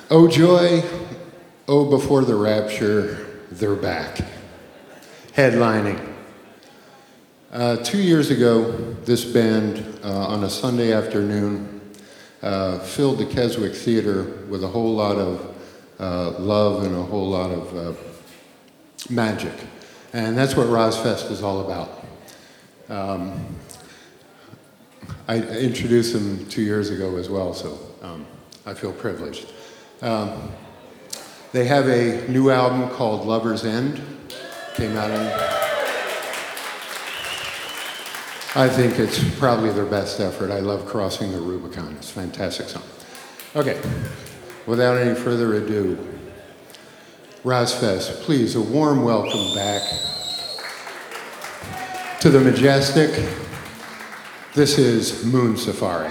Oh joy, oh before the rapture, they're back. Headlining. 2 years ago, this band on a Sunday afternoon filled the Keswick Theater with a whole lot of love and a whole lot of magic. And that's what Rozfest is all about. I introduced them 2 years ago as well, so I feel privileged. They have a new album called Lover's End. Came out in... I think it's probably their best effort. I love Crossing the Rubicon. It's a fantastic song. Okay, without any further ado, Rozfest, please, a warm welcome back to the Majestic. This is Moon Safari.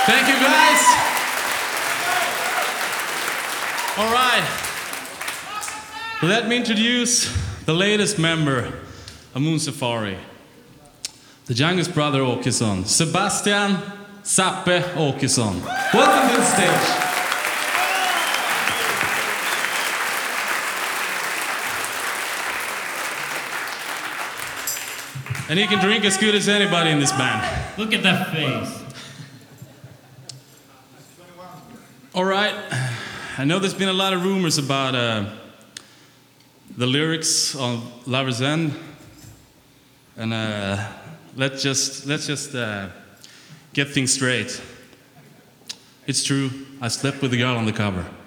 Thank you, guys. All right. Let me introduce the latest member of Moon Safari, the youngest brother Åkesson, Sebastian Sappe Åkesson. Welcome to the stage. And he can drink as good as anybody in this band. Look at that face. All right. I know there's been a lot of rumors about the lyrics of Lover's End. And let's just get things straight. It's true, I slept with the girl on the cover.